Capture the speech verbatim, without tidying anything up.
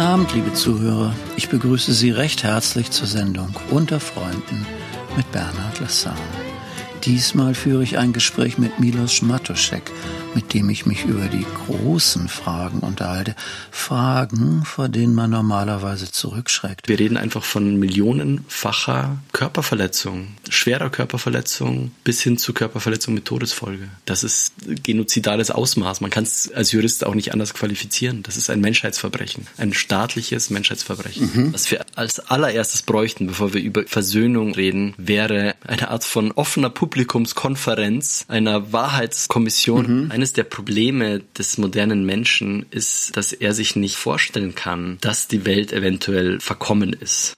Abend, liebe Zuhörer. Ich begrüße Sie recht herzlich zur Sendung Unter Freunden mit Bernhard Lassan. Diesmal führe ich ein Gespräch mit Milos Matoschek, mit dem ich mich über die großen Fragen unterhalte. Fragen, vor denen man normalerweise zurückschreckt. Wir reden einfach von millionenfacher Körperverletzung, schwerer Körperverletzung bis hin zu Körperverletzung mit Todesfolge. Das ist genozidales Ausmaß. Man kann es als Jurist auch nicht anders qualifizieren. Das ist ein Menschheitsverbrechen, ein staatliches Menschheitsverbrechen. Mhm. Was wir als allererstes bräuchten, bevor wir über Versöhnung reden, wäre eine Art von offener Publikumskonferenz, einer Wahrheitskommission. Mhm. Eines der Probleme des modernen Menschen ist, dass er sich nicht vorstellen kann, dass die Welt eventuell verkommen ist.